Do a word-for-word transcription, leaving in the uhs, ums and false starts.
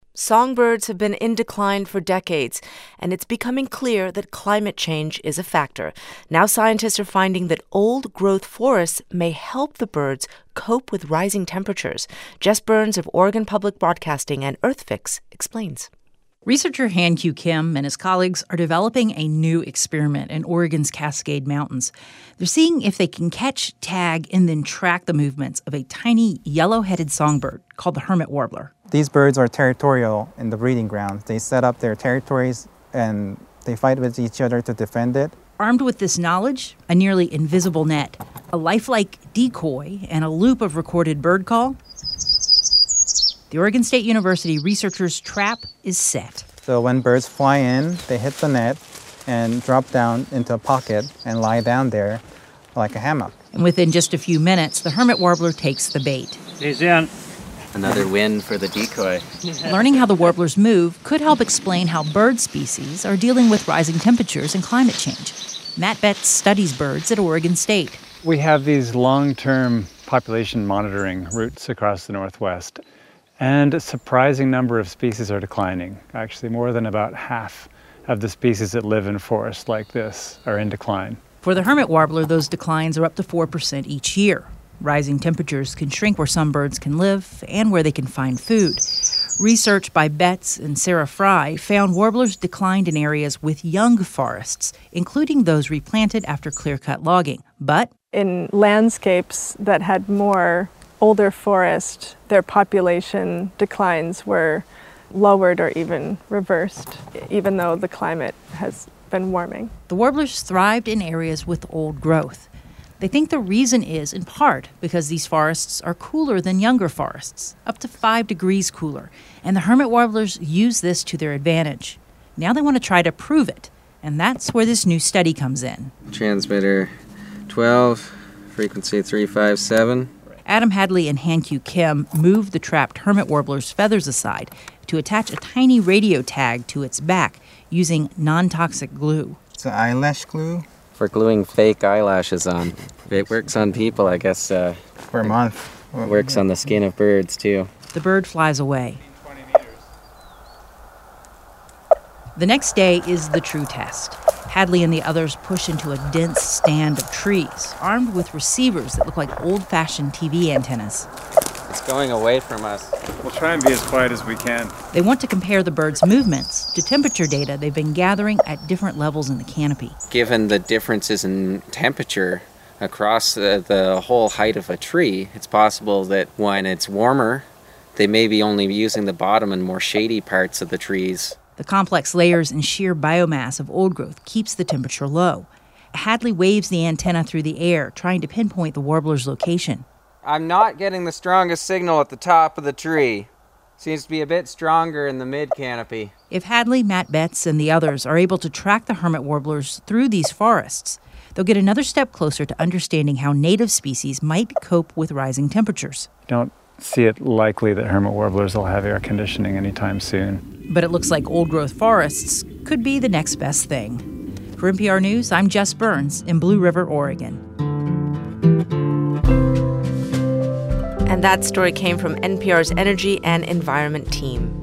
Songbirds have been in decline for decades, and it's becoming clear that climate change is a factor. Now scientists are finding that old-growth forests may help the birds cope with rising temperatures. Jess Burns of Oregon Public Broadcasting and EarthFix explains. Researcher Han-Kyu Kim and his colleagues are developing a new experiment in Oregon's Cascade Mountains. They're seeing if they can catch, tag, and then track the movements of a tiny yellow-headed songbird called the hermit warbler. These birds are territorial in the breeding grounds. They set up their territories and they fight with each other to defend it. Armed with this knowledge, a nearly invisible net, a lifelike decoy, and a loop of recorded bird call, the Oregon State University researchers' trap is set. So when birds fly in, they hit the net and drop down into a pocket and lie down there like a hammock. And within just a few minutes, the hermit warbler takes the bait. He's in. Another win for the decoy. Learning how the warblers move could help explain how bird species are dealing with rising temperatures and climate change. Matt Betts studies birds at Oregon State. We have these long-term population monitoring routes across the Northwest. And a surprising number of species are declining. Actually, more than about half of the species that live in forests like this are in decline. For the hermit warbler, those declines are up to four percent each year. Rising temperatures can shrink where some birds can live and where they can find food. Research by Betts and Sarah Fry found warblers declined in areas with young forests, including those replanted after clear-cut logging. But in landscapes that had more older forest, their population declines were lowered or even reversed, even though the climate has been warming. The warblers thrived in areas with old growth. They think the reason is, in part, because these forests are cooler than younger forests, up to five degrees cooler, and the hermit warblers use this to their advantage. Now they want to try to prove it, and that's where this new study comes in. Transmitter twelve, frequency three five seven. Adam Hadley and Han-Kyu Kim moved the trapped hermit warbler's feathers aside to attach a tiny radio tag to its back using non-toxic glue. It's an eyelash glue. For gluing fake eyelashes on. It works on people, I guess. Uh, For a month. Works on the skin of birds, too. The bird flies away. The next day is the true test. Hadley and the others push into a dense stand of trees, armed with receivers that look like old-fashioned T V antennas. It's going away from us. We'll try and be as quiet as we can. They want to compare the birds' movements to temperature data they've been gathering at different levels in the canopy. Given the differences in temperature across the, the whole height of a tree, it's possible that when it's warmer, they may be only using the bottom and more shady parts of the trees. The complex layers and sheer biomass of old growth keeps the temperature low. Hadley waves the antenna through the air, trying to pinpoint the warbler's location. I'm not getting the strongest signal at the top of the tree. Seems to be a bit stronger in the mid-canopy. If Hadley, Matt Betts, and the others are able to track the hermit warblers through these forests, they'll get another step closer to understanding how native species might cope with rising temperatures. Don't see it likely that hermit warblers will have air conditioning anytime soon. But it looks like old-growth forests could be the next best thing. For N P R News, I'm Jess Burns in Blue River, Oregon. And that story came from N P R's Energy and Environment team.